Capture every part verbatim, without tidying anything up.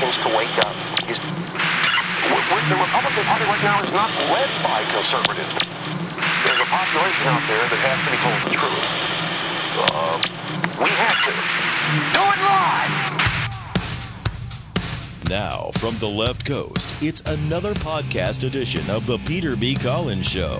Republicans to wake up. Is the Republican Party right now is not led by conservatives. There's a population out there that has to be told the truth. Uh, we have to. Do it live! Now, from the left coast, it's another podcast edition of the Peter B. Collins Show.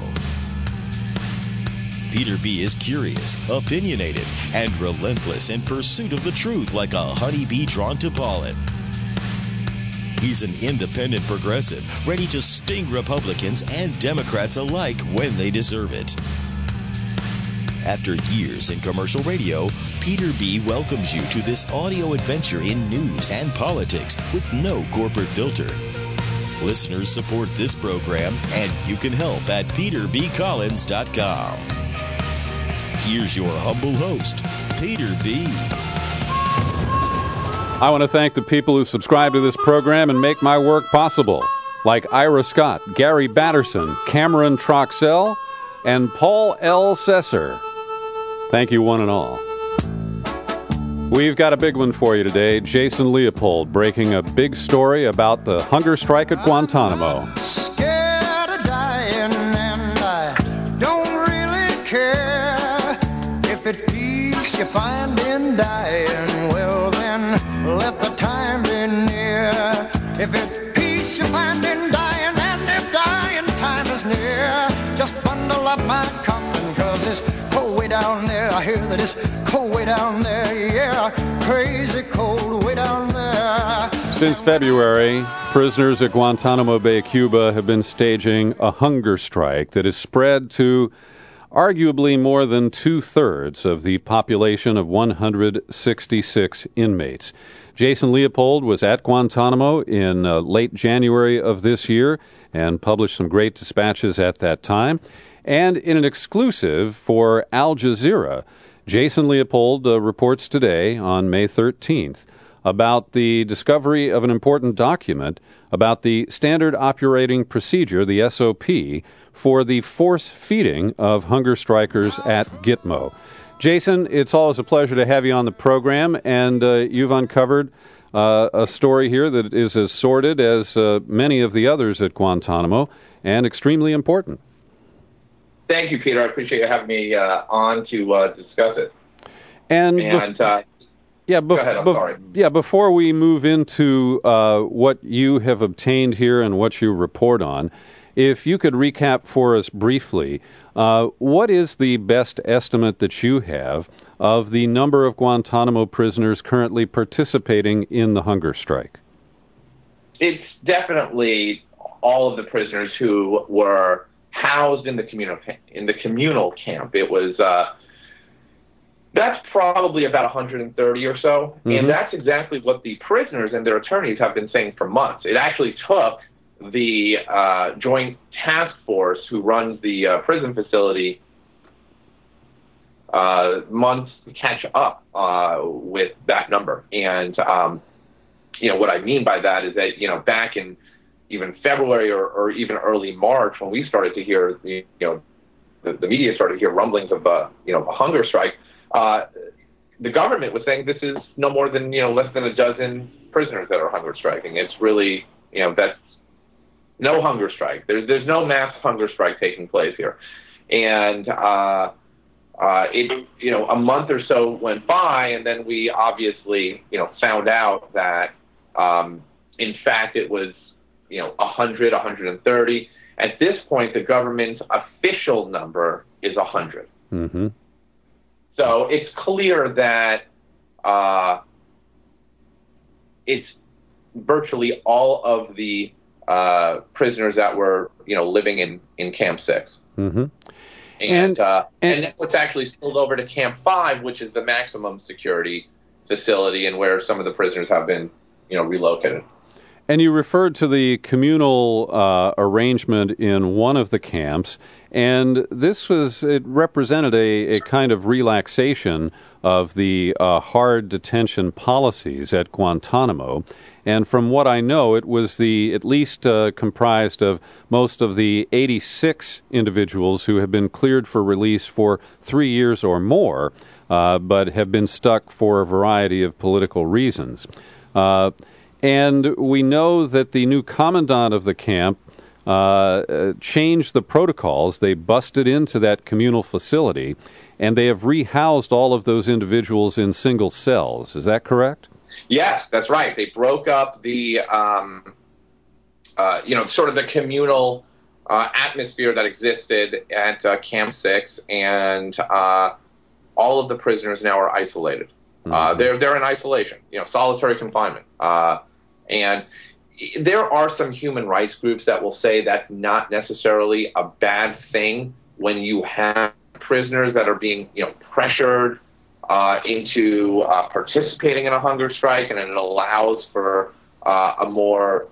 Peter B. is curious, opinionated, and relentless in pursuit of the truth like a honeybee drawn to pollen. He's an independent progressive, ready to sting Republicans and Democrats alike when they deserve it. After years in commercial radio, Peter B. welcomes you to this audio adventure in news and politics with no corporate filter. Listeners support this program, and you can help at peter b collins dot com. Here's your humble host, Peter B. I want to thank the people who subscribe to this program and make my work possible, like Ira Scott, Gary Batterson, Cameron Troxell, and Paul L. Sesser. Thank you, one and all. We've got a big one for you today. Jason Leopold breaking a big story about the hunger strike at Guantanamo. I'm scared of dying, and I don't really care. If it's peace you find in dying, well then let the time be near. If it's peace you find in dying, and if dying time is near, just bundle up my coffin, cause it's cold way down there. I hear that it's cold way down there, yeah, crazy cold way down there. Since February, prisoners at Guantanamo Bay, Cuba have been staging a hunger strike that has spread to arguably more than two-thirds of the population of one hundred sixty-six inmates. Jason Leopold was at Guantanamo in uh, late January of this year and published some great dispatches at that time. And in an exclusive for Al Jazeera, Jason Leopold uh, reports today on May thirteenth about the discovery of an important document about the Standard Operating Procedure, the S O P, for the force feeding of hunger strikers at Gitmo. Jason, it's always a pleasure to have you on the program, and uh, you've uncovered uh, a story here that is as sordid as uh, many of the others at Guantanamo and extremely important. Thank you, Peter. I appreciate you having me uh, on to uh, discuss it. And, and bef- uh, yeah, bef- go ahead. I'm bef- sorry. Yeah, before we move into uh, what you have obtained here and what you report on, if you could recap for us briefly, uh, what is the best estimate that you have of the number of Guantanamo prisoners currently participating in the hunger strike? It's definitely all of the prisoners who were housed in the communal in the communal camp. It was uh, that's probably about one hundred thirty or so, mm-hmm. and that's exactly what the prisoners and their attorneys have been saying for months. It actually took the uh, Joint Task Force, who runs the uh, prison facility, uh, months to catch up uh, with that number. And um, you know what I mean by that is that you know back in even February or, or even early March, when we started to hear, you know, the, the media started to hear rumblings of, uh, you know, a hunger strike, uh, the government was saying this is no more than, you know, less than a dozen prisoners that are hunger striking. It's really, you know, that's no hunger strike. There's, there's no mass hunger strike taking place here. And, uh, uh, it, you know, a month or so went by, and then we obviously, you know, found out that, um, in fact, it was, you know, one hundred, one hundred thirty. At this point, the government's official number is one hundred. Mm-hmm. So it's clear that uh, it's virtually all of the uh, prisoners that were, you know, living in, in Camp six. Mm-hmm. And, and, uh, and, and it's actually spilled over to Camp five, which is the maximum security facility and where some of the prisoners have been, you know, relocated. And you referred to the communal uh, arrangement in one of the camps, and this was, it represented a, a kind of relaxation of the uh, hard detention policies at Guantanamo. And from what I know, it was the at least uh, comprised of most of the eighty-six individuals who have been cleared for release for three years or more, uh, but have been stuck for a variety of political reasons. Uh, And we know that the new commandant of the camp uh, uh, changed the protocols. They busted into that communal facility, and they have rehoused all of those individuals in single cells. Is that correct? Yes, that's right. They broke up the, um, uh, you know, sort of the communal uh, atmosphere that existed at uh, Camp Six, and uh, all of the prisoners now are isolated. Mm-hmm. Uh, they're they're in isolation, you know, solitary confinement. Uh, and there are some human rights groups that will say that's not necessarily a bad thing when you have prisoners that are being, you know, pressured uh, into uh, participating in a hunger strike, and it allows for uh, a more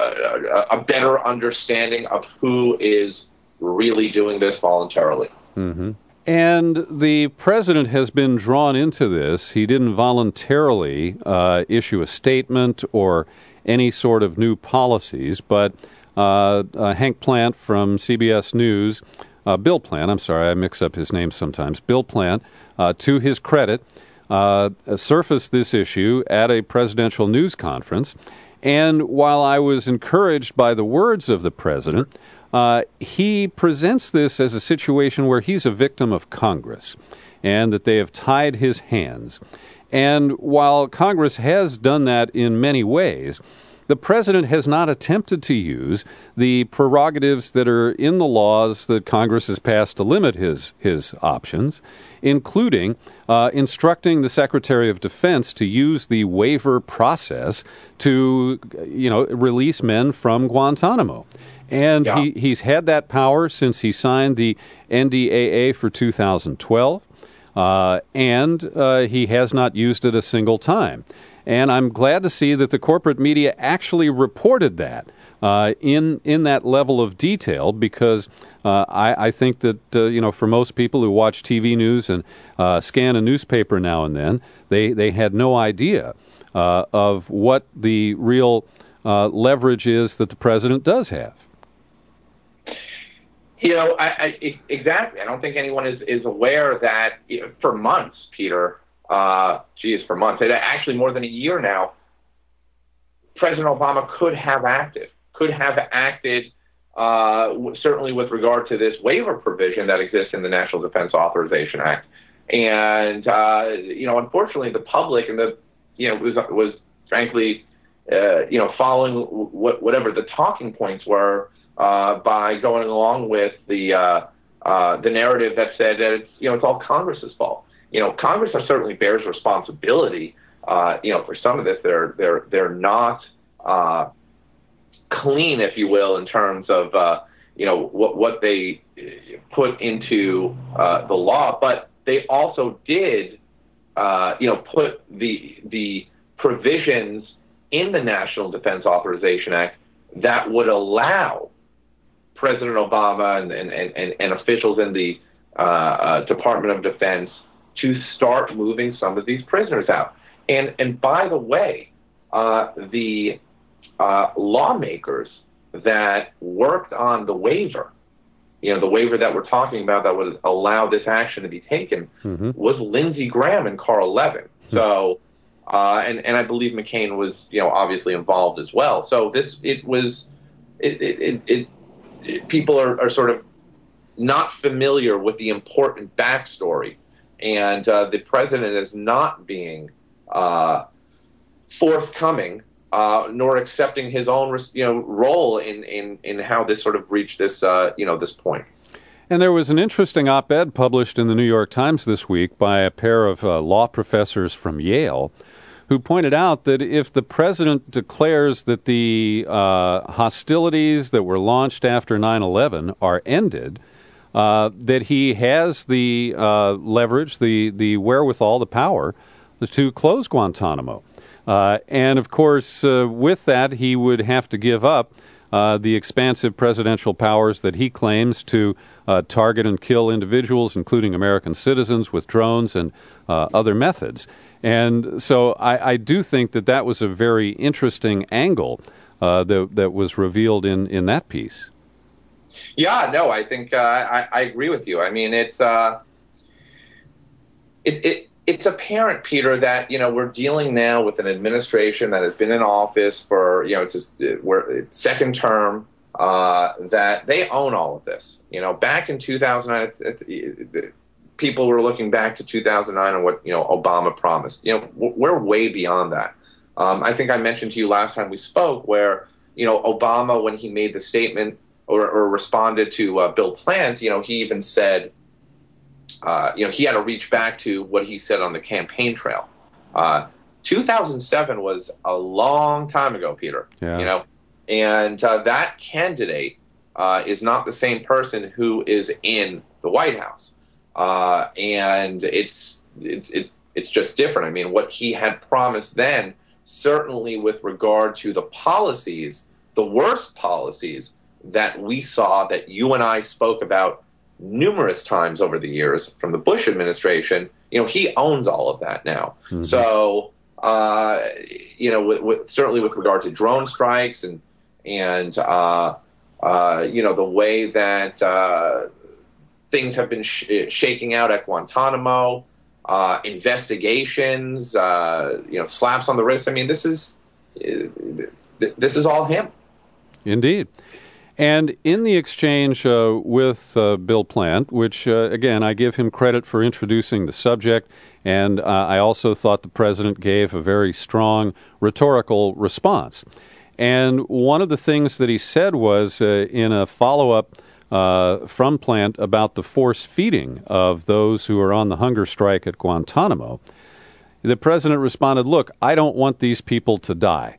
uh, a better understanding of who is really doing this voluntarily. Mm-hmm. And the president has been drawn into this. He didn't voluntarily uh, issue a statement or any sort of new policies, but uh, uh, Hank Plant from C B S News, uh, Bill Plant, I'm sorry, I mix up his name sometimes, Bill Plant, uh, to his credit, uh, surfaced this issue at a presidential news conference. And while I was encouraged by the words of the president, Uh, he presents this as a situation where he's a victim of Congress and that they have tied his hands. And while Congress has done that in many ways, the president has not attempted to use the prerogatives that are in the laws that Congress has passed to limit his, his options, including uh, instructing the Secretary of Defense to use the waiver process to, you know, release men from Guantanamo. And yeah. he, he's had that power since he signed the N D A A for two thousand twelve, uh, and uh, he has not used it a single time. And I'm glad to see that the corporate media actually reported that uh, in in that level of detail, because uh, I, I think that, uh, you know, for most people who watch T V news and uh, scan a newspaper now and then, they, they had no idea uh, of what the real uh, leverage is that the president does have. You know, I, I, exactly. I don't think anyone is, is aware that you know, for months, Peter, uh, geez, for months, actually more than a year now, President Obama could have acted, could have acted uh, certainly with regard to this waiver provision that exists in the National Defense Authorization Act. And, uh, you know, unfortunately, the public and the, you know, was, was frankly, uh, you know, following what, whatever the talking points were, Uh, by going along with the uh, uh, the narrative that said that it's you know it's all Congress's fault. You know, Congress certainly bears responsibility. Uh, you know, for some of this, they're they're they're not uh, clean, if you will, in terms of uh, you know what what they put into uh, the law, but they also did uh, you know put the the provisions in the National Defense Authorization Act that would allow President Obama and, and, and, and officials in the uh, uh, Department of Defense to start moving some of these prisoners out. And and by the way, uh, the uh, lawmakers that worked on the waiver, you know, the waiver that we're talking about that would allow this action to be taken, mm-hmm. was Lindsey Graham and Carl Levin. Mm-hmm. So, uh, and and I believe McCain was, you know, obviously involved as well. So this it was it it. it, it people are, are sort of not familiar with the important backstory, and uh, the president is not being uh, forthcoming, uh, nor accepting his own, you know, role in, in, in how this sort of reached this, uh, you know, this point. And there was an interesting op-ed published in the New York Times this week by a pair of uh, law professors from Yale, who pointed out that if the president declares that the uh, hostilities that were launched after nine eleven are ended, uh, that he has the uh, leverage, the, the wherewithal, the power to close Guantanamo. Uh, and, of course, uh, with that, he would have to give up uh, the expansive presidential powers that he claims to uh, target and kill individuals, including American citizens, with drones and uh, other methods. And so I, I do think that that was a very interesting angle uh, that, that was revealed in, in that piece. Yeah, no, I think uh, I, I agree with you. I mean, it's uh, it, it it's apparent, Peter, that, you know, we're dealing now with an administration that has been in office for, you know, it's, just, we're, it's second term, uh, that they own all of this. You know, back in two thousand nine, it, it, it, people were looking back to two thousand nine and what, you know, Obama promised. You know, we're way beyond that. Um, I think I mentioned to you last time we spoke where, you know, Obama, when he made the statement or, or responded to uh, Bill Plant, you know, he even said, Uh, you know, he had to reach back to what he said on the campaign trail. Uh, two thousand seven was a long time ago, Peter. Yeah. You know, and uh, that candidate uh, is not the same person who is in the White House, uh, and it's it, it, it's just different. I mean, what he had promised then, certainly with regard to the policies, the worst policies that we saw that you and I spoke about numerous times over the years from the Bush administration, you know, he owns all of that now. Mm-hmm. So, uh, you know, with, with, certainly with regard to drone strikes and, and uh, uh, you know, the way that uh, things have been sh- shaking out at Guantanamo, uh, investigations, uh, you know, slaps on the wrist. I mean, this is, this is all him. Indeed. And in the exchange uh, with uh, Bill Plant, which, uh, again, I give him credit for introducing the subject, and uh, I also thought the president gave a very strong rhetorical response. And one of the things that he said was, uh, in a follow-up uh, from Plant about the force feeding of those who are on the hunger strike at Guantanamo, the president responded, "Look, I don't want these people to die."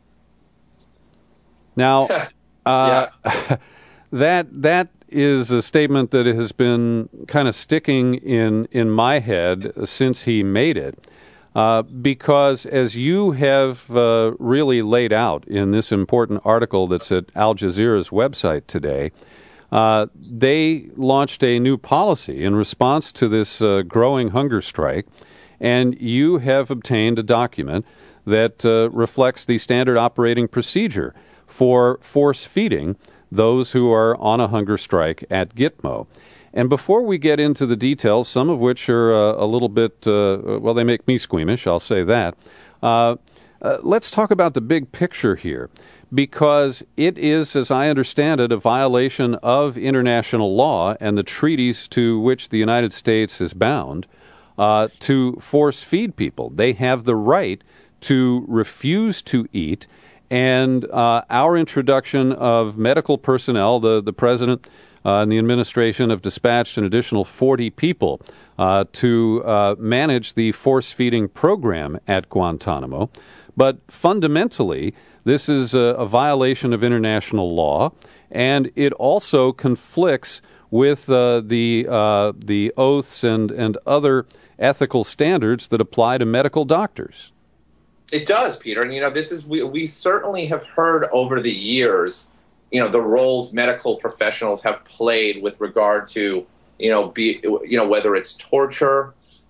Now... Uh, yes. that that is a statement that has been kind of sticking in, in my head since he made it, uh, because as you have uh, really laid out in this important article that's at Al Jazeera's website today, uh, they launched a new policy in response to this uh, growing hunger strike, and you have obtained a document that uh, reflects the standard operating procedure for force feeding those who are on a hunger strike at Gitmo. And before we get into the details, some of which are uh, a little bit, uh, well, they make me squeamish, I'll say that, uh, uh, let's talk about the big picture here, because it is, as I understand it, a violation of international law and the treaties to which the United States is bound uh, to force feed people. They have the right to refuse to eat. And uh, our introduction of medical personnel, the, the president uh, and the administration have dispatched an additional forty people uh, to uh, manage the force-feeding program at Guantanamo. But fundamentally, this is a, a violation of international law, and it also conflicts with uh, the uh, the oaths and, and other ethical standards that apply to medical doctors. It does, Peter. And, you know, this is, we, we certainly have heard over the years, you know, the roles medical professionals have played with regard to, you know, be, you know, whether it's torture,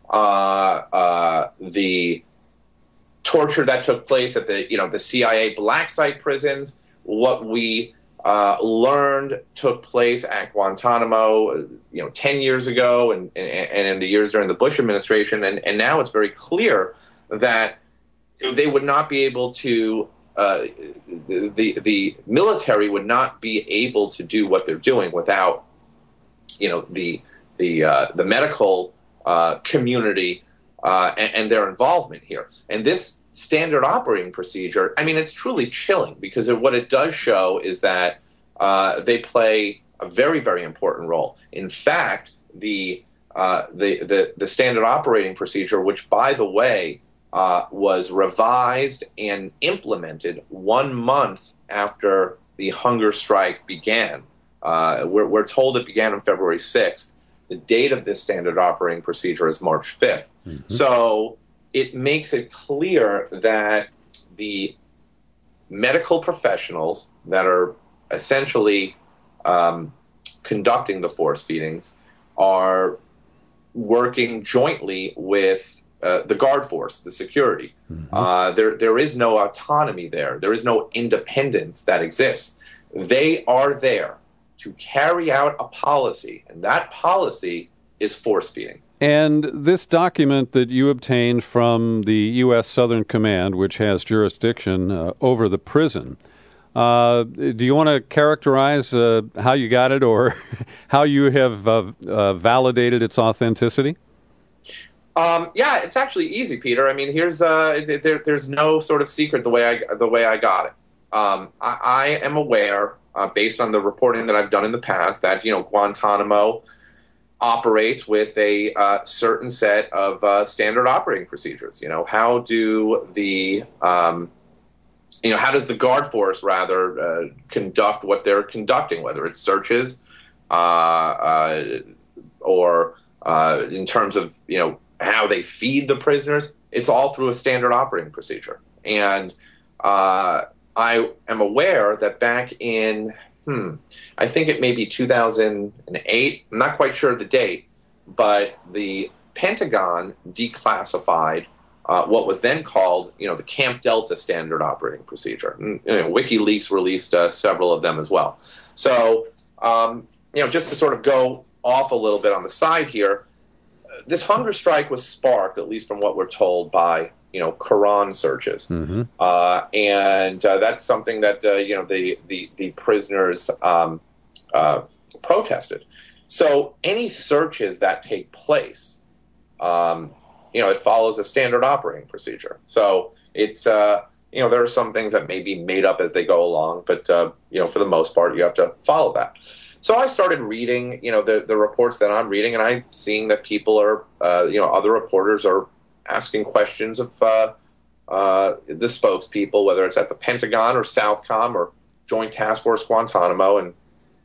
uh, uh, the torture that took place at the, you know, the C I A black site prisons, what we uh, learned took place at Guantanamo, you know, ten years ago and, and, and in the years during the Bush administration. And, and now it's very clear that they would not be able to, uh, the the military would not be able to do what they're doing without, you know, the the uh, the medical uh, community uh, and, and their involvement here. And this standard operating procedure, I mean, it's truly chilling, because what it does show is that uh, they play a very, very important role. In fact, the uh, the, the the standard operating procedure, which, by the way, Uh, was revised and implemented one month after the hunger strike began. Uh, we're, we're told it began on February sixth. The date of this standard operating procedure is March fifth. Mm-hmm. So it makes it clear that the medical professionals that are essentially um, conducting the force feedings are working jointly with Uh, the guard force, the security. Mm-hmm. Uh, there, there is no autonomy there. There is no independence that exists. They are there to carry out a policy, and that policy is force feeding. And this document that you obtained from the U S. Southern Command, which has jurisdiction uh, over the prison, uh, do you want to characterize uh, how you got it or how you have uh, uh, validated its authenticity? Um, yeah, it's actually easy, Peter. I mean, here's uh, there, there's no sort of secret the way I the way I got it. Um, I, I am aware, uh, based on the reporting that I've done in the past, that you know Guantanamo operates with a uh, certain set of uh, standard operating procedures. You know, how do the um, you know how does the guard force rather uh, conduct what they're conducting, whether it's searches uh, uh, or uh, in terms of you know. how they feed the prisoners, it's all through a standard operating procedure. And uh, I am aware that back in, hmm, I think it may be two thousand eight, I'm not quite sure of the date, but the Pentagon declassified uh, what was then called, you know, the Camp Delta standard operating procedure. And, you know, WikiLeaks released uh, several of them as well. So, um, you know, just to sort of go off a little bit on the side here, this hunger strike was sparked, at least from what we're told, by you know Quran searches, mm-hmm. uh, and uh, that's something that uh, you know the the the prisoners um, uh, protested. So any searches that take place, um, you know, it follows a standard operating procedure. So it's uh, you know there are some things that may be made up as they go along, but uh, you know for the most part you have to follow that. So I started reading, you know, the, the reports that I'm reading, and I'm seeing that people are, uh, you know, other reporters are asking questions of uh, uh, the spokespeople, whether it's at the Pentagon or Southcom or Joint Task Force Guantanamo, and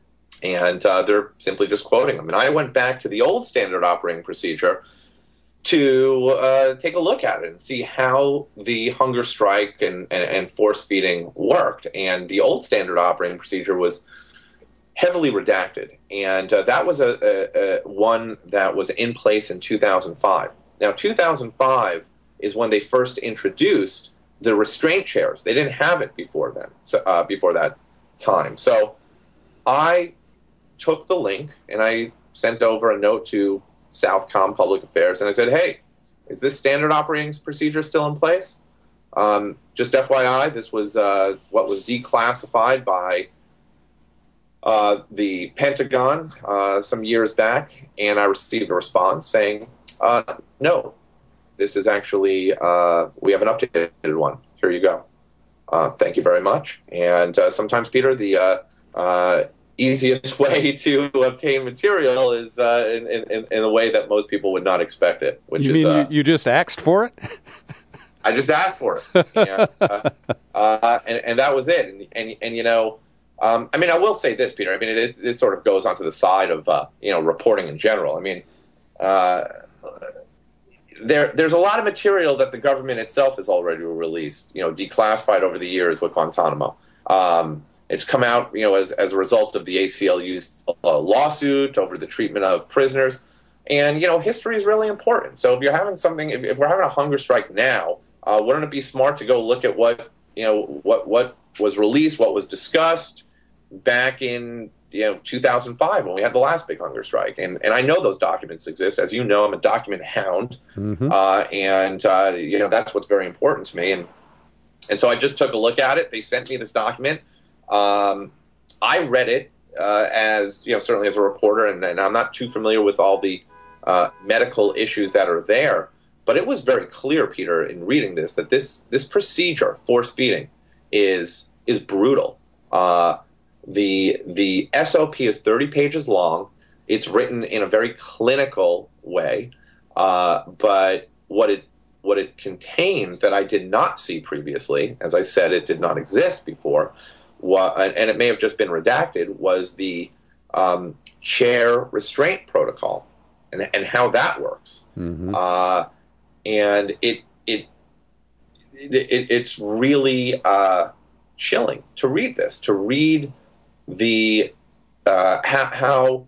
and uh, they're simply just quoting them. And I went back to the old standard operating procedure to uh, take a look at it and see how the hunger strike and, and, and force feeding worked. And the old standard operating procedure was heavily redacted, and uh, that was a, a, a one that was in place in two thousand five. Now, two thousand five is when they first introduced the restraint chairs. They didn't have it before then, so, uh, before that time. So I took the link and I sent over a note to Southcom Public Affairs, and I said, "Hey, is this standard operating procedure still in place?" Um, just F Y I, this was uh, what was declassified by Uh, the Pentagon uh, some years back, and I received a response saying, uh, no, this is actually, uh, we have an updated one. Here you go. Uh, thank you very much. And uh, sometimes, Peter, the uh, uh, easiest way to obtain material is uh, in, in, in a way that most people would not expect it. Which you is, mean uh, you, you just asked for it? I just asked for it. And, uh, uh, and, and that was it. And, and, and you know, Um, I mean, I will say this, Peter. I mean, it, it sort of goes onto the side of, uh, you know, reporting in general. I mean, uh, there there's a lot of material that the government itself has already released, you know, declassified over the years with Guantanamo. Um, it's come out, you know, as, as a result of the A C L U's uh, lawsuit over the treatment of prisoners. And, you know, history is really important. So if you're having something, if, if we're having a hunger strike now, uh, wouldn't it be smart to go look at what, you know, what what was released, what was discussed back in you know two thousand five when we had the last big hunger strike, and and I know those documents exist. As you know, I'm a document hound, mm-hmm. uh, and uh, you know that's what's very important to me. And and so I just took a look at it. They sent me this document. Um, I read it uh, as you know certainly as a reporter, and, and I'm not too familiar with all the uh, medical issues that are there. But it was very clear, Peter, in reading this that this this procedure, force feeding, is is brutal. Uh, The the S O P is thirty pages long. It's written in a very clinical way, uh, but what it what it contains that I did not see previously, as I said, it did not exist before, wa- and it may have just been redacted, was the um, chair restraint protocol and and how that works. Mm-hmm. Uh, and it it, it it's really uh, chilling to read this, to read the uh, how, how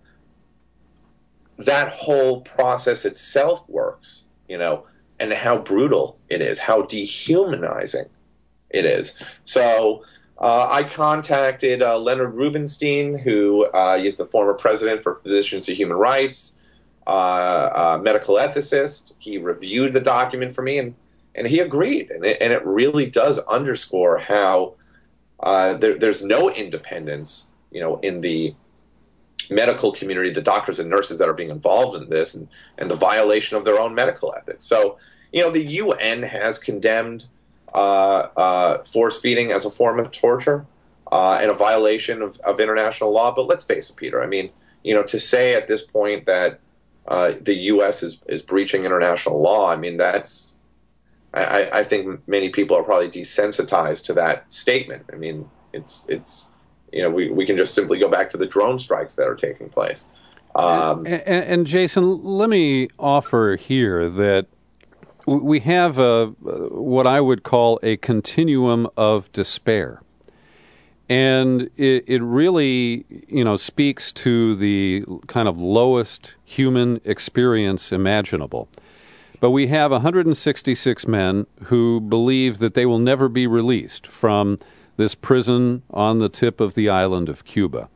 that whole process itself works, you know, and how brutal it is, how dehumanizing it is. So uh, I contacted uh, Leonard Rubenstein, who uh, is the former president for Physicians for Human Rights. uh, uh, medical ethicist. He reviewed the document for me, and, and he agreed. And it, and it really does underscore how uh, there, there's no independence, you know, in the medical community, the doctors and nurses that are being involved in this, and, and the violation of their own medical ethics. So, you know, the U N has condemned uh, uh, force feeding as a form of torture uh, and a violation of, of international law. But let's face it, Peter, I mean, you know, to say at this point that uh, the U S is, is breaching international law, I mean, that's, I, I think many people are probably desensitized to that statement. I mean, it's, it's, you know, we, we can just simply go back to the drone strikes that are taking place. Um, and, and, and Jason, let me offer here that we have a, what I would call a continuum of despair. And it, it really, you know, speaks to the kind of lowest human experience imaginable. But we have one hundred sixty-six men who believe that they will never be released from this prison on the tip of the island of Cuba.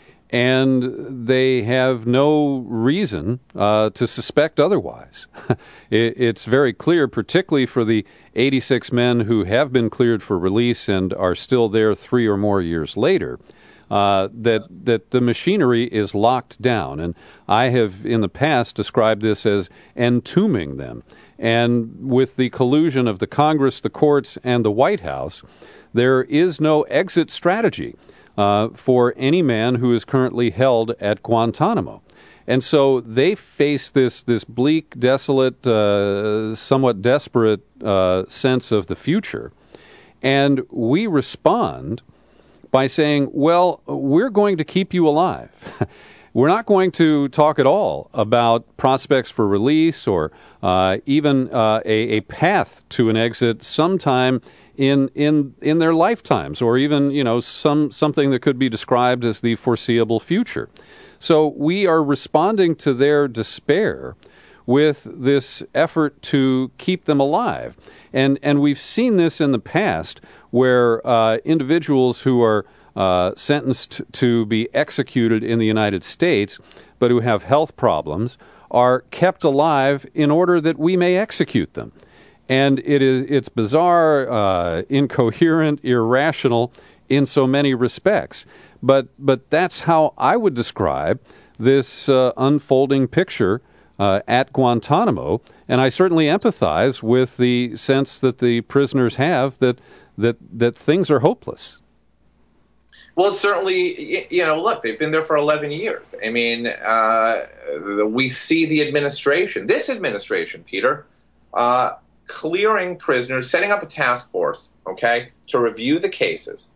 And they have no reason uh, to suspect otherwise. it, it's very clear, particularly for the eighty-six men who have been cleared for release and are still there three or more years later, uh, that that the machinery is locked down. And I have in the past described this as entombing them. And with the collusion of the Congress, the courts, and the White House, there is no exit strategy Uh, for any man who is currently held at Guantanamo. And so they face this this bleak, desolate, uh, somewhat desperate uh, sense of the future. And we respond by saying, well, we're going to keep you alive. We're not going to talk at all about prospects for release or uh, even uh, a, a path to an exit sometime in in in their lifetimes, or even, you know, some something that could be described as the foreseeable future. So we are responding to their despair with this effort to keep them alive. And and we've seen this in the past where uh, individuals who are uh, sentenced to be executed in the United States, but who have health problems, are kept alive in order that we may execute them. And it is it's bizarre, uh, incoherent, irrational in so many respects. But but that's how I would describe this uh, unfolding picture uh, at Guantanamo. And I certainly empathize with the sense that the prisoners have that that that things are hopeless. Well, it's certainly, you know, look, they've been there for eleven years. I mean, uh, we see the administration, this administration, Peter, uh, clearing prisoners, setting up a task force, okay, to review the cases,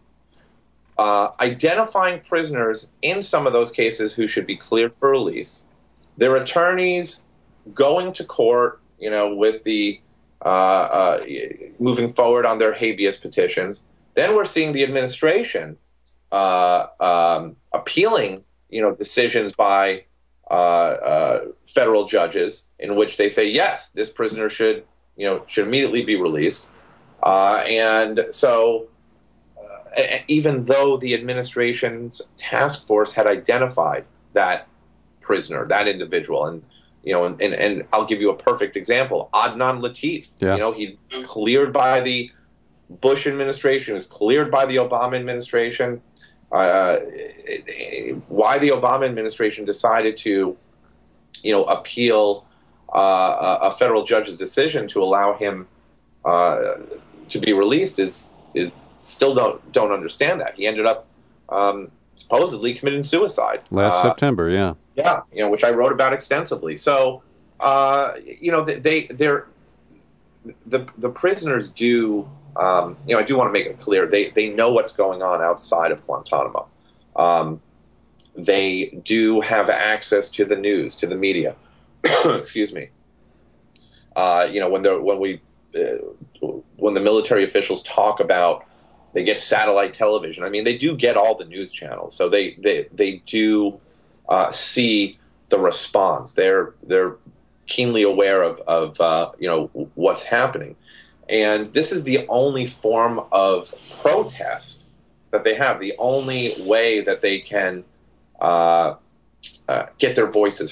uh, identifying prisoners in some of those cases who should be cleared for release, their attorneys going to court, you know, with the uh, uh, moving forward on their habeas petitions. Then we're seeing the administration uh, um, appealing, you know, decisions by uh, uh, federal judges in which they say, yes, this prisoner should, you know, should immediately be released. Uh, and so uh, even though the administration's task force had identified that prisoner, that individual, and, you know, and, and, and I'll give you a perfect example, Adnan Latif, yeah. you know, he cleared by the Bush administration, was cleared by the Obama administration. Uh, it, it, why the Obama administration decided to, you know, appeal Uh, a federal judge's decision to allow him uh, to be released is is still don't don't understand that. He ended up um, supposedly committing suicide last uh, September. Yeah, yeah, you know, which I wrote about extensively. So uh, you know, they they're the the prisoners do. Um, you know, I do want to make it clear they they know what's going on outside of Guantanamo. Um, they do have access to the news, to the media. Excuse me. Uh, you know, when they're when we uh, when the military officials talk about they get satellite television. I mean, they do get all the news channels, so they they they do uh, see the response. They're they're keenly aware of of uh, you know what's happening, and this is the only form of protest that they have. The only way that they can uh, uh, get their voices heard.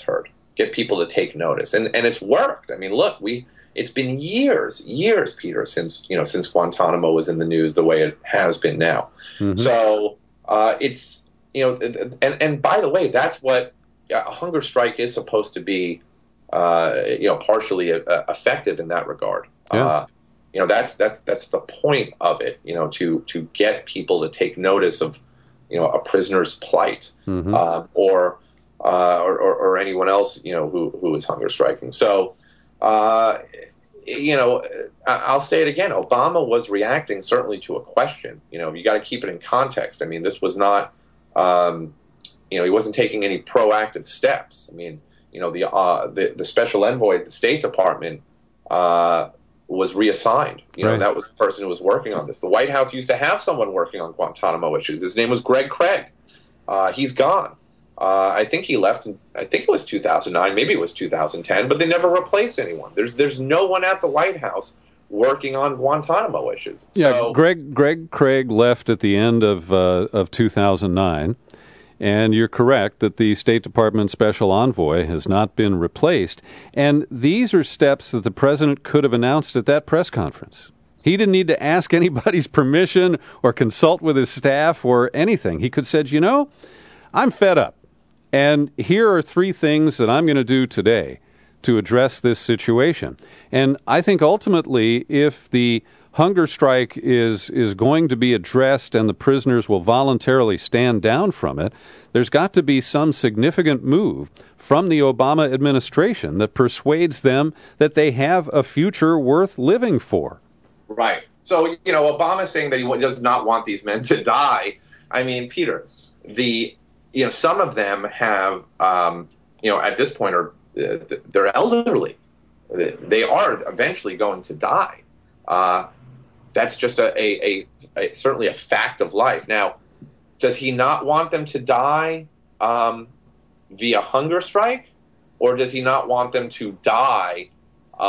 get people to take notice, and and it's worked. I mean, look, we it's been years, years, Peter, since you know since Guantanamo was in the news the way it has been now. Mm-hmm. So uh, it's you know, and and by the way, that's what a hunger strike is supposed to be. Uh, you know, partially uh, effective in that regard. Yeah. Uh, you know, that's that's that's the point of it. You know, to to get people to take notice of, you know, a prisoner's plight, mm-hmm. uh, or, uh, or or anyone else, you know, who who is hunger striking. So, uh, you know, I'll say it again. Obama was reacting certainly to a question. You know, you got to keep it in context. I mean, this was not, um, you know, he wasn't taking any proactive steps. I mean. You know, the, uh, the the special envoy at the State Department uh, was reassigned. You know, right. That was the person who was working on this. The White House used to have someone working on Guantanamo issues. His name was Greg Craig. Uh, he's gone. Uh, I think he left in, I think it was two thousand nine, maybe it was two thousand ten, but they never replaced anyone. There's there's no one at the White House working on Guantanamo issues. Yeah, so, Greg Greg Craig left at the end of uh, of two thousand nine. And you're correct that the State Department special envoy has not been replaced. And these are steps that the president could have announced at that press conference. He didn't need to ask anybody's permission or consult with his staff or anything. He could have said, you know, I'm fed up. And here are three things that I'm going to do today to address this situation. And I think ultimately, if the hunger strike is is going to be addressed and the prisoners will voluntarily stand down from it, there's got to be some significant move from the Obama administration that persuades them that they have a future worth living for. Right. So, you know, Obama's saying that he does not want these men to die. I mean, Peter, the you know, some of them have, um, you know, at this point are uh, they're elderly. They are eventually going to die. Uh, That's just a, a, a, a certainly a fact of life. Now, does he not want them to die um, via hunger strike, or does he not want them to die, uh,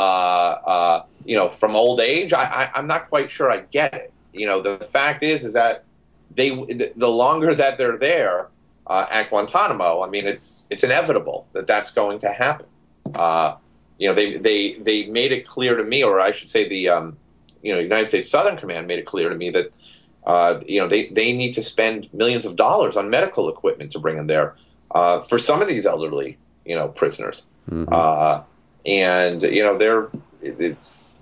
uh, you know, from old age? I, I, I'm not quite sure. I get it. You know, the fact is, is that they the longer that they're there uh, at Guantanamo, I mean, it's it's inevitable that that's going to happen. Uh, you know, they they they made it clear to me, or I should say, the um, you know, United States Southern Command made it clear to me that, uh, you know, they, they need to spend millions of dollars on medical equipment to bring them there uh, for some of these elderly, you know, prisoners. Mm-hmm. Uh, and, you know, they're, it's,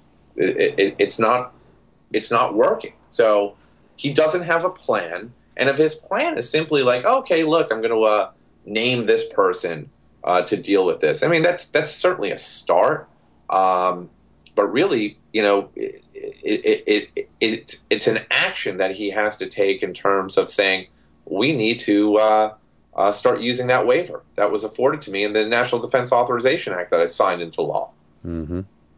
it, it, it's not, it's not working. So he doesn't have a plan. And if his plan is simply like, okay, look, I'm going to uh, name this person uh, to deal with this. I mean, that's, that's certainly a start. Um, But really, you know, it, it, it, it, it, it's an action that he has to take in terms of saying, we need to uh, uh, start using that waiver that was afforded to me in the National Defense Authorization Act that I signed into law. Mm-hmm.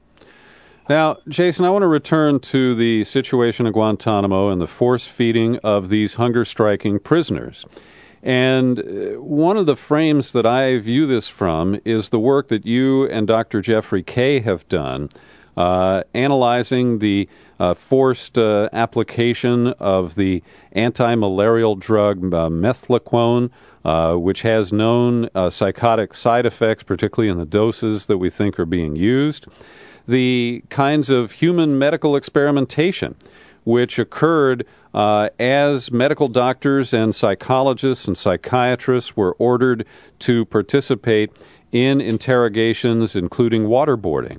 Now, Jason, I want to return to the situation at Guantanamo and the force feeding of these hunger striking prisoners. And one of the frames that I view this from is the work that you and Doctor Jeffrey Kay have done, Uh, analyzing the uh, forced uh, application of the anti-malarial drug uh, methylquone, uh, which has known uh, psychotic side effects, particularly in the doses that we think are being used. The kinds of human medical experimentation which occurred uh, as medical doctors and psychologists and psychiatrists were ordered to participate in interrogations, including waterboarding.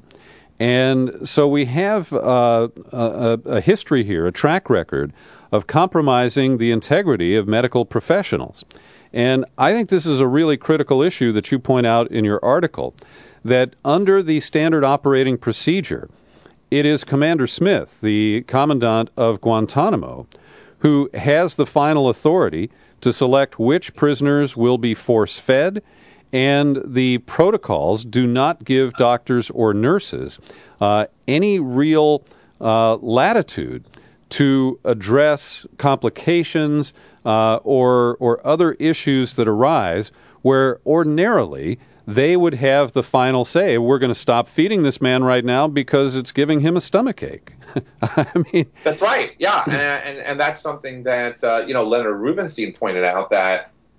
And so we have uh, a, a history here, a track record of compromising the integrity of medical professionals. And I think this is a really critical issue that you point out in your article, that under the standard operating procedure, it is Commander Smith, the commandant of Guantanamo, who has the final authority to select which prisoners will be force-fed, and the protocols do not give doctors or nurses uh, any real uh, latitude to address complications uh, or or other issues that arise where ordinarily they would have the final say. We're going to stop feeding this man right now because it's giving him a stomachache. I mean, that's right. Yeah, and and, and that's something that uh, you know Leonard Rubenstein pointed out, that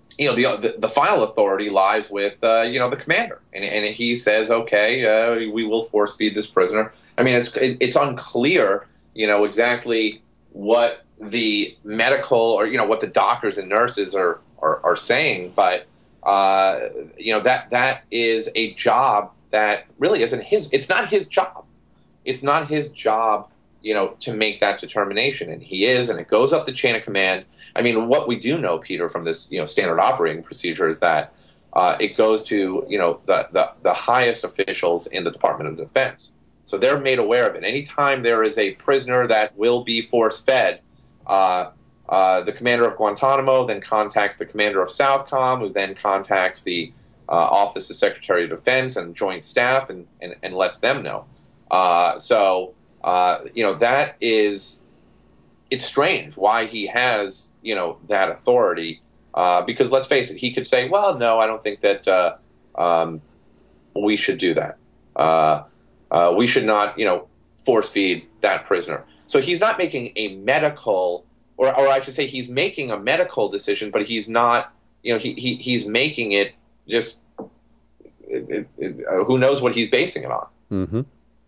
you know, the, the the final authority lies with uh, you know the commander, and and he says, okay, uh, we will force feed this prisoner. I mean, it's it, it's unclear, you know, exactly what the medical or you know what the doctors and nurses are are, are saying, but uh, you know that that is a job that really isn't his. It's not his job. It's not his job, you know, to make that determination, and he is, and it goes up the chain of command. I mean, what we do know, Peter, from this, you know, standard operating procedure is that uh, it goes to, you know, the, the, the highest officials in the Department of Defense. So they're made aware of it. Anytime there is a prisoner that will be force-fed, uh, uh, the commander of Guantanamo then contacts the commander of Southcom, who then contacts the uh, Office of Secretary of Defense and Joint Staff and, and, and lets them know. Uh, so, uh, you know, that is, it's strange why he has, you know, that authority, uh, because let's face it, he could say, well, no, I don't think that uh, um, we should do that. Uh, uh, we should not, you know, force feed that prisoner. So he's not making a medical, or, or I should say he's making a medical decision, but he's not, you know, he, he he's making it just, it, it, uh, who knows what he's basing it on. Mm-hmm.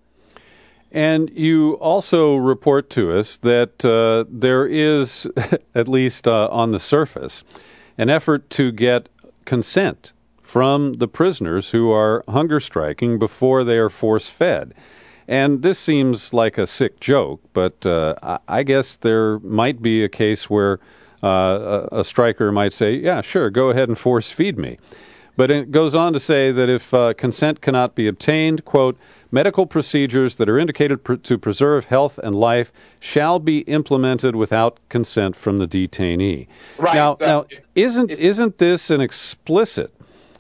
And you also report to us that uh, there is, at least uh, on the surface, an effort to get consent from the prisoners who are hunger striking before they are force-fed. And this seems like a sick joke, but uh, I guess there might be a case where uh, a, a striker might say, yeah, sure, go ahead and force-feed me. But it goes on to say that if uh, consent cannot be obtained, quote, medical procedures that are indicated pr- to preserve health and life shall be implemented without consent from the detainee. Right. Now, so now if, isn't if, isn't this an explicit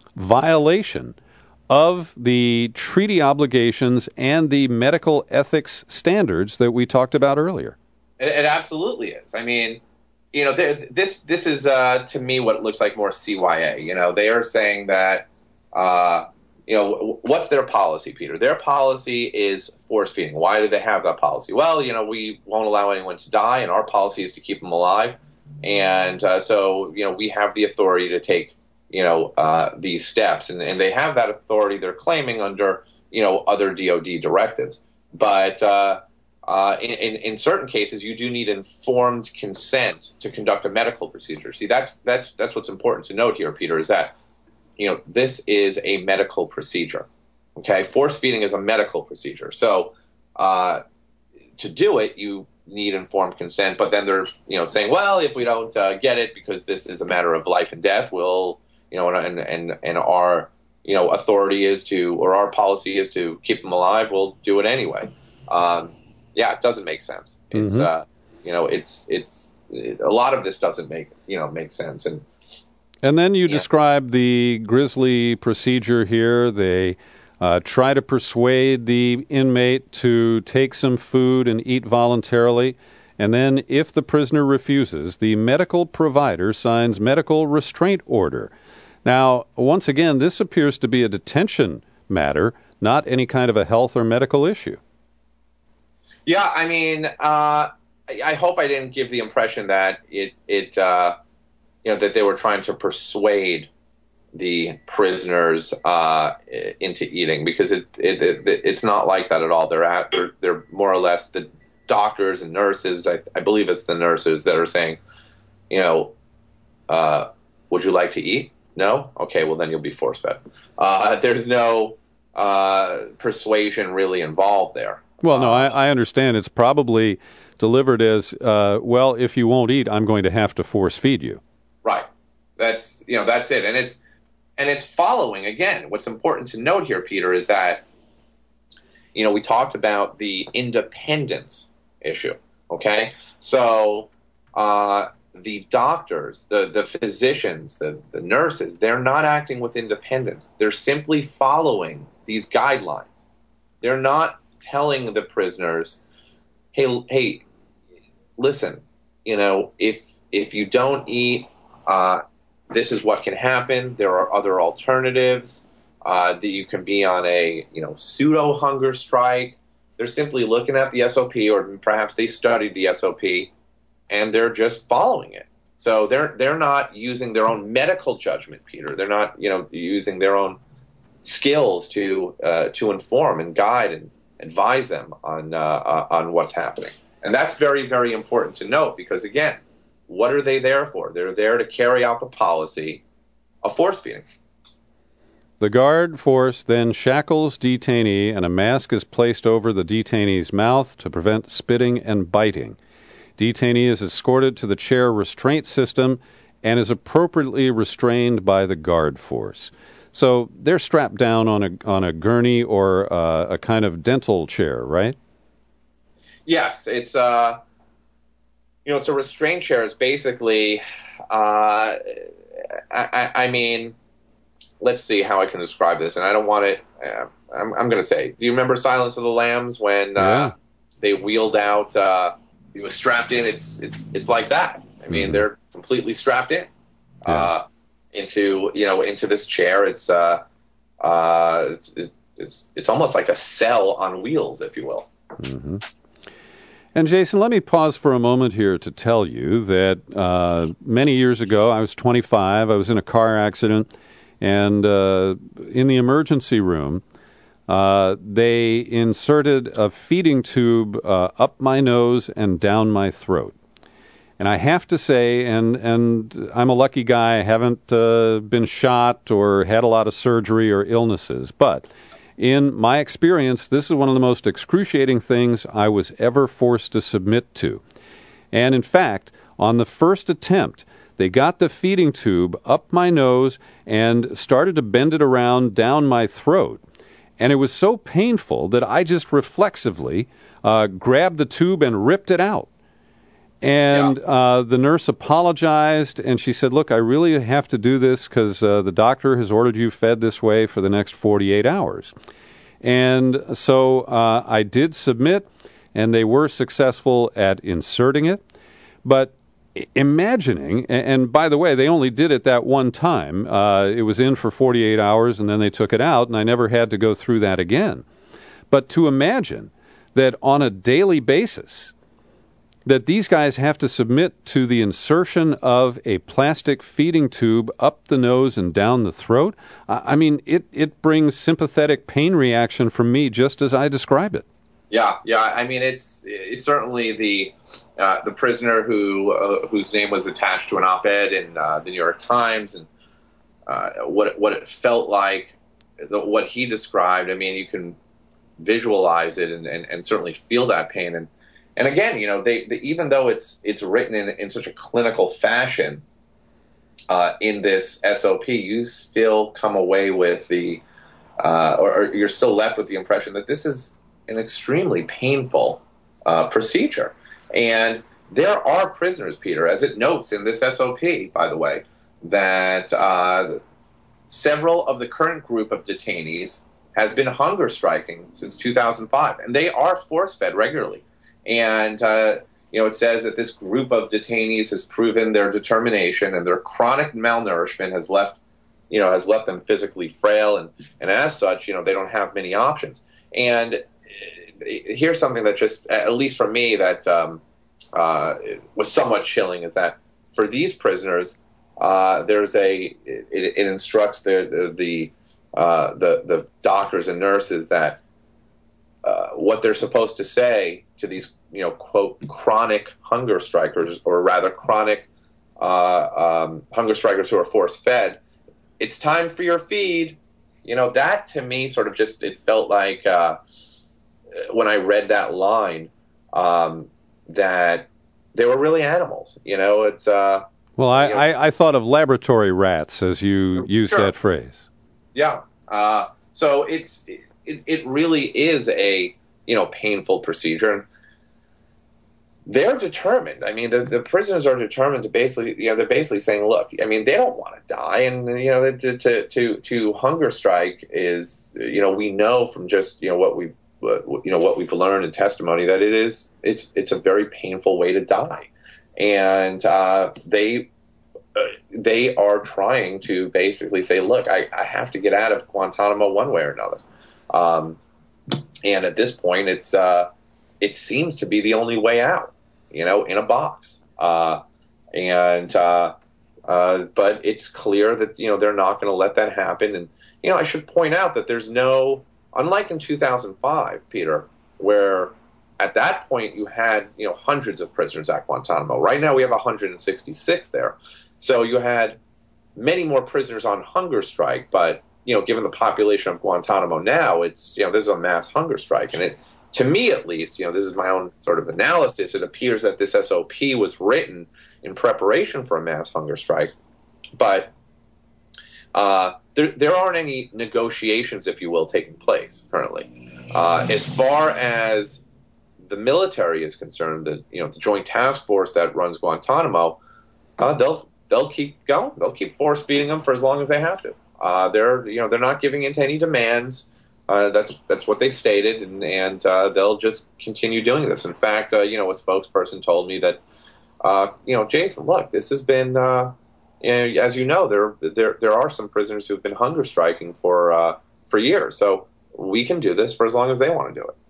violation of the treaty obligations and the medical ethics standards that we talked about earlier? It, it absolutely is. I mean, you know, this this is uh, to me what looks like more C Y A. You know, they are saying that. Uh, You know, what's their policy, Peter? Their policy is force feeding. Why do they have that policy? Well, you know, we won't allow anyone to die, and our policy is to keep them alive. And uh, so, you know, we have the authority to take, you know, uh, these steps. And, and they have that authority, they're claiming, under, you know, other D O D directives. But uh, uh, in, in, in certain cases, you do need informed consent to conduct a medical procedure. See, that's that's that's what's important to note here, Peter, is that, you know, this is a medical procedure, okay? Force feeding is a medical procedure. So uh, to do it, you need informed consent, but then they're, you know, saying, well, if we don't uh, get it because this is a matter of life and death, we'll, you know, and, and, and our, you know, authority is to, or our policy is to keep them alive, we'll do it anyway. Um, yeah, it doesn't make sense. It's, mm-hmm. uh, you know, it's, it's, it, a lot of this doesn't make, you know, make sense. And, And then you yeah. describe the grisly procedure here. They uh, try to persuade the inmate to take some food and eat voluntarily. And then if the prisoner refuses, the medical provider signs medical restraint order. Now, once again, this appears to be a detention matter, not any kind of a health or medical issue. Yeah, I mean, uh, I hope I didn't give the impression that it, it uh, you know, that they were trying to persuade the prisoners uh, into eating, because it, it, it it's not like that at all. They're at they're, they're more or less the doctors and nurses. I, I believe it's the nurses that are saying, you know, uh, would you like to eat? No? Okay, well then you'll be force fed. Uh, there's no uh, persuasion really involved there. Well, no, I, I understand. It's probably delivered as, uh, well, if you won't eat, I'm going to have to force feed you. Right. That's, you know, that's it. And it's, and it's following, again, what's important to note here, Peter, is that, you know, we talked about the independence issue. Okay. So, uh, the doctors, the, the physicians, the, the nurses, they're not acting with independence. They're simply following these guidelines. They're not telling the prisoners, hey, hey, listen, you know, if, if you don't eat, Uh, this is what can happen. There are other alternatives. Uh, that you can be on a, you know, pseudo hunger strike. They're simply looking at the S O P, or perhaps they studied the S O P, and they're just following it. So they're they're not using their own medical judgment, Peter. They're not, you know, using their own skills to uh, to inform and guide and advise them on uh, uh, on what's happening. And that's very, very important to note because, again, what are they there for? They're there to carry out the policy of force feeding. The guard force then shackles detainee, and a mask is placed over the detainee's mouth to prevent spitting and biting. Detainee is escorted to the chair restraint system and is appropriately restrained by the guard force. So they're strapped down on a on a gurney or uh, a kind of dental chair, right? Yes, it's uh, you know, it's a restraint chair. It's basically, uh, I, I mean, let's see how I can describe this, and I don't want it. Uh, I'm, I'm going to say, do you remember Silence of the Lambs when uh, yeah. they wheeled out? Uh, he was strapped in. It's it's it's like that. I mean, mm-hmm. they're completely strapped in yeah. uh, into you know into this chair. It's uh, uh, it, it's it's almost like a cell on wheels, if you will. Mm-hmm. And Jason, let me pause for a moment here to tell you that uh, many years ago, I was twenty-five. I was in a car accident, and uh, in the emergency room, uh, they inserted a feeding tube uh, up my nose and down my throat. And I have to say, and and I'm a lucky guy, I haven't uh, been shot or had a lot of surgery or illnesses, but in my experience, this is one of the most excruciating things I was ever forced to submit to. And in fact, on the first attempt, they got the feeding tube up my nose and started to bend it around down my throat. And it was so painful that I just reflexively uh, grabbed the tube and ripped it out. And yeah. uh, the nurse apologized, and she said, look, I really have to do this because uh, the doctor has ordered you fed this way for the next forty-eight hours. And so uh, I did submit, and they were successful at inserting it. But imagining, and by the way, they only did it that one time. Uh, it was in for forty-eight hours, and then they took it out, and I never had to go through that again. But to imagine that on a daily basis, that these guys have to submit to the insertion of a plastic feeding tube up the nose and down the throat, I mean, it, it brings sympathetic pain reaction from me just as I describe it. Yeah, yeah. I mean, it's, it's certainly the uh, the prisoner who uh, whose name was attached to an op-ed in uh, the New York Times, and uh, what it, what it felt like, the, what he described. I mean, you can visualize it and, and, and certainly feel that pain. And and again, you know, they, they even though it's it's written in in such a clinical fashion uh, in this S O P, you still come away with the uh, or, or you're still left with the impression that this is an extremely painful uh, procedure. And there are prisoners, Peter, as it notes in this S O P, by the way, that uh, several of the current group of detainees has been hunger striking since two thousand five, and they are force-fed regularly. And, uh, you know, it says that this group of detainees has proven their determination, and their chronic malnourishment has left, you know, has left them physically frail, and, and as such, you know, they don't have many options. And here's something that just, at least for me, that um, uh, was somewhat chilling, is that for these prisoners, uh, there's a, it, it instructs the the uh, the the doctors and nurses that uh, what they're supposed to say to these, you know, quote, chronic hunger strikers, or rather chronic uh, um, hunger strikers who are force-fed. It's time for your feed. You know, that to me sort of just, it felt like, uh, when I read that line, um, that they were really animals. You know, it's... Uh, well, I, you know, I, I thought of laboratory rats as you used sure. that phrase. Yeah. Uh, so it's it, it really is a, you know, painful procedure. And they're determined. I mean, the, the prisoners are determined to basically, you know, they're basically saying, look, I mean, they don't want to die. And, you know, to, to, to, to hunger strike is, you know, we know from just, you know, what we've, you know, what we've learned in testimony, that it is, it's, it's a very painful way to die. And uh, they, uh, they are trying to basically say, look, I, I have to get out of Guantanamo one way or another. Um, and at this point, it's, uh, it seems to be the only way out, you know, in a box. Uh, And uh, uh, but it's clear that, you know, they're not going to let that happen. And, you know, I should point out that there's no, unlike in two thousand five, Peter, where at that point you had, you know, hundreds of prisoners at Guantanamo. Right now we have one hundred sixty-six there. So you had many more prisoners on hunger strike, but, you know, given the population of Guantanamo now, it's, you know, this is a mass hunger strike. And it, to me at least, you know, this is my own sort of analysis, it appears that this S O P was written in preparation for a mass hunger strike. But uh, there, there aren't any negotiations, if you will, taking place currently. Uh, as far as the military is concerned, the, you know, the Joint Task Force that runs Guantanamo, uh, they'll they'll keep going. They'll keep force feeding them for as long as they have to. Uh, they're you know they're not giving in to any demands. Uh, that's that's what they stated, and and uh, they'll just continue doing this. In fact, uh, you know, a spokesperson told me that, uh, you know, Jason, look, this has been, uh, you know, as you know, there there there are some prisoners who've been hunger striking for uh, for years. So we can do this for as long as they want to do it.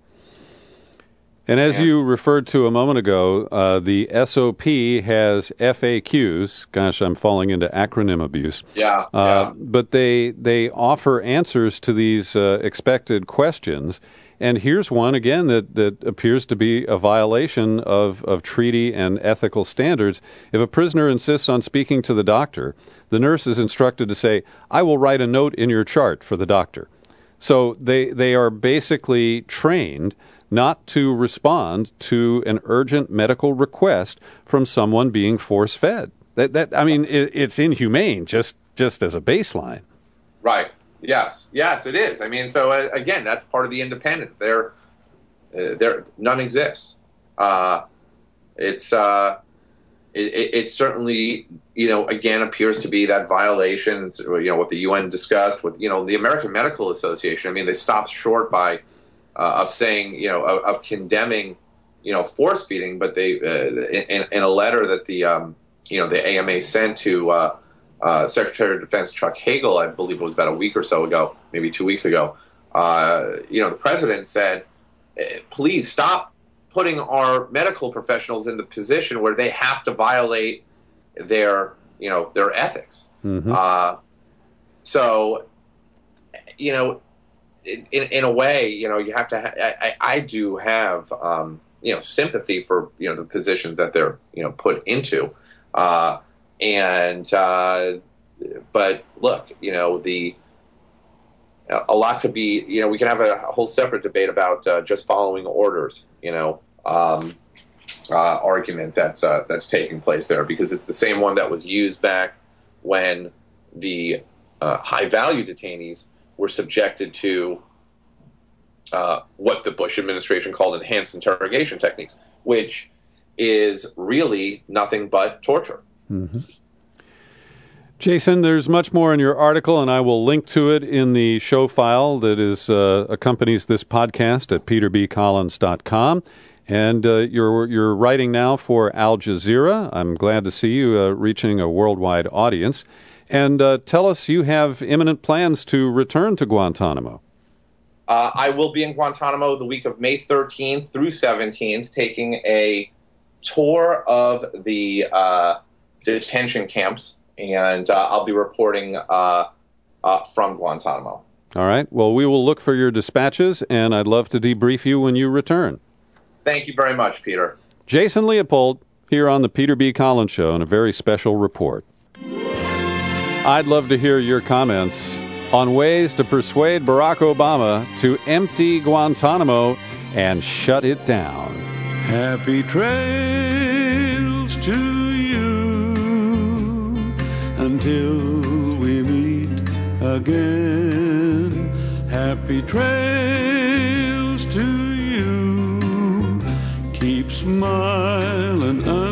And as you referred to a moment ago, uh, the S O P has F A Qs. Gosh, I'm falling into acronym abuse. Yeah. Uh, yeah. But they they offer answers to these uh, expected questions. And here's one, again, that, that appears to be a violation of, of treaty and ethical standards. If a prisoner insists on speaking to the doctor, the nurse is instructed to say, "I will write a note in your chart for the doctor." So they they are basically trained not to respond to an urgent medical request from someone being force-fed. That, that I mean, it, it's inhumane, just just as a baseline. Right. Yes. Yes, it is. I mean, so uh, again, that's part of the independence. There, uh, there, none exists. Uh, it's uh, it, it certainly, you know, again appears to be that violation. It's, you know, what the U N discussed with, you know, the American Medical Association. I mean, they stopped short by. Uh, of saying, you know, of, of condemning, you know, force feeding, but they, uh, in, in a letter that the, um, you know, the A M A sent to uh, uh, Secretary of Defense Chuck Hagel, I believe it was about a week or so ago, maybe two weeks ago, uh, you know, the president said, please stop putting our medical professionals in the position where they have to violate their, you know, their ethics. Mm-hmm. Uh, so, you know, In, in a way, you know, you have to. Ha- I, I do have, um, you know, sympathy for, you know, the positions that they're, you know, put into, uh, and uh, but look, you know, the a lot could be, you know, we can have a whole separate debate about uh, just following orders, you know, um, uh, argument that's uh, that's taking place there, because it's the same one that was used back when the uh, high value detainees were subjected to uh, what the Bush administration called enhanced interrogation techniques, which is really nothing but torture. Mm-hmm. Jason, there's much more in your article, and I will link to it in the show file that is uh, accompanies this podcast at peter b collins dot com. And uh, you're you're writing now for Al Jazeera. I'm glad to see you uh, reaching a worldwide audience. And uh, tell us, you have imminent plans to return to Guantanamo. Uh, I will be in Guantanamo the week of May thirteenth through seventeenth, taking a tour of the uh, detention camps, and uh, I'll be reporting uh, uh, from Guantanamo. All right. Well, we will look for your dispatches, and I'd love to debrief you when you return. Thank you very much, Peter. Jason Leopold, here on the Peter B. Collins Show, in a very special report. I'd love to hear your comments on ways to persuade Barack Obama to empty Guantanamo and shut it down. Happy trails to you until we meet again. Happy trails to you. Keep smiling.